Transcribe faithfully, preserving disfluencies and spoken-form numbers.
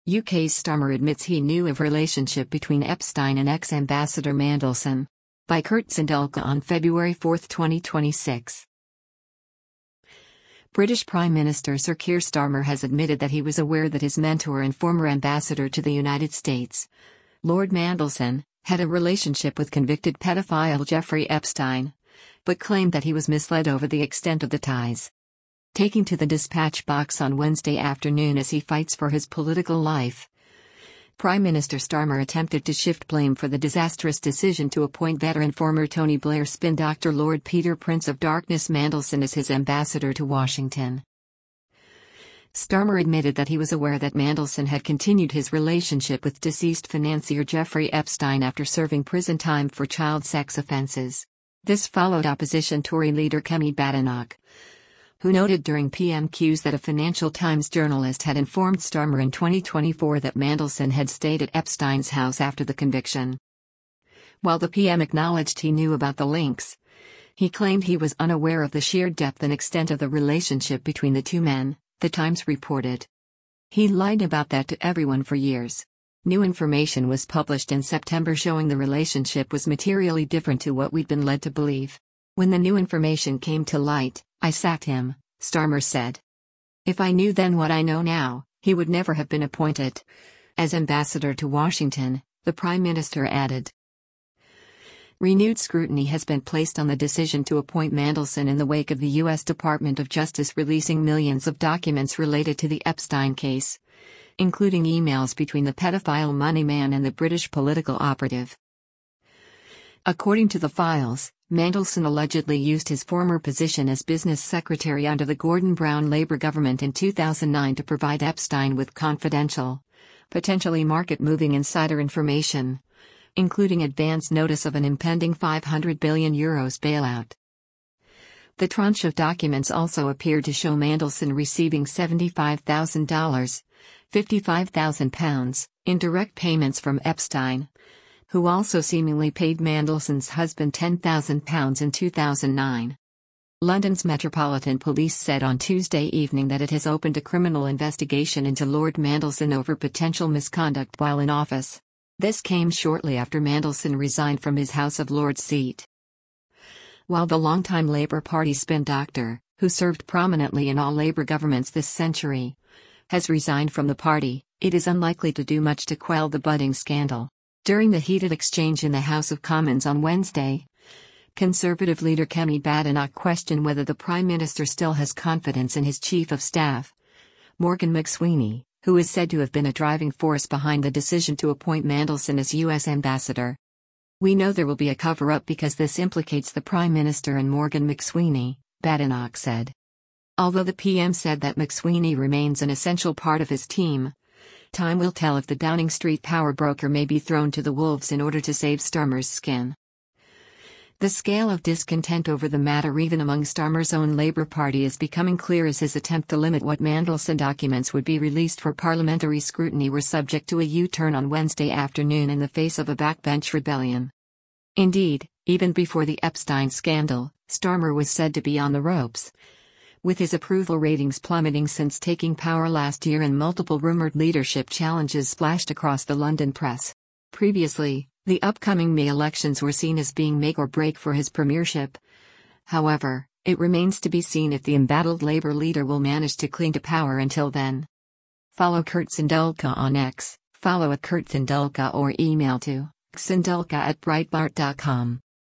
U K's Starmer admits he knew of relationship between Epstein and ex-ambassador Mandelson. By Kurt Sandulka on February fourth, twenty twenty-six. British Prime Minister Sir Keir Starmer has admitted that he was aware that his mentor and former ambassador to the United States, Lord Mandelson, had a relationship with convicted pedophile Jeffrey Epstein, but claimed that he was misled over the extent of the ties. Taking to the dispatch box on Wednesday afternoon as he fights for his political life, Prime Minister Starmer attempted to shift blame for the disastrous decision to appoint veteran former Tony Blair spin doctor Lord Peter Prince of Darkness Mandelson as his ambassador to Washington. Starmer admitted that he was aware that Mandelson had continued his relationship with deceased financier Jeffrey Epstein after serving prison time for child sex offenses. This followed opposition Tory leader Kemi Badenoch, who noted during P M Qs that a Financial Times journalist had informed Starmer in twenty twenty-four that Mandelson had stayed at Epstein's house after the conviction. While the P M acknowledged he knew about the links, he claimed he was unaware of the sheer depth and extent of the relationship between the two men, the Times reported. He lied about that to everyone for years. New information was published in September showing the relationship was materially different to what we'd been led to believe. When the new information came to light, I sacked him, Starmer said. If I knew then what I know now, he would never have been appointed as ambassador to Washington, the Prime Minister added. Renewed scrutiny has been placed on the decision to appoint Mandelson in the wake of the U S Department of Justice releasing millions of documents related to the Epstein case, including emails between the pedophile money man and the British political operative. According to the files, Mandelson allegedly used his former position as business secretary under the Gordon Brown Labour government in two thousand nine to provide Epstein with confidential, potentially market-moving insider information, including advance notice of an impending five hundred billion euros bailout. The tranche of documents also appeared to show Mandelson receiving seventy-five thousand dollars, fifty-five thousand pounds, in direct payments from Epstein, who also seemingly paid Mandelson's husband ten thousand pounds in two thousand nine. London's Metropolitan Police said on Tuesday evening that it has opened a criminal investigation into Lord Mandelson over potential misconduct while in office. This came shortly after Mandelson resigned from his House of Lords seat. While the longtime Labour Party spin doctor, who served prominently in all Labour governments this century, has resigned from the party, it is unlikely to do much to quell the budding scandal. During the heated exchange in the House of Commons on Wednesday, Conservative leader Kemi Badenoch questioned whether the Prime Minister still has confidence in his Chief of Staff, Morgan McSweeney, who is said to have been a driving force behind the decision to appoint Mandelson as U S ambassador. We know there will be a cover-up because this implicates the Prime Minister and Morgan McSweeney, Badenoch said. Although the P M said that McSweeney remains an essential part of his team, time will tell if the Downing Street power broker may be thrown to the wolves in order to save Starmer's skin. The scale of discontent over the matter even among Starmer's own Labour Party is becoming clear as his attempt to limit what Mandelson documents would be released for parliamentary scrutiny were subject to a U-turn on Wednesday afternoon in the face of a backbench rebellion. Indeed, even before the Epstein scandal, Starmer was said to be on the ropes, with his approval ratings plummeting since taking power last year and multiple rumored leadership challenges splashed across the London press. Previously, the upcoming May elections were seen as being make or break for his premiership. However, it remains to be seen if the embattled Labour leader will manage to cling to power until then. Follow Kurt Sandulka on X, follow at Kurt Sandulka or email to sandulka at breitbart dot com.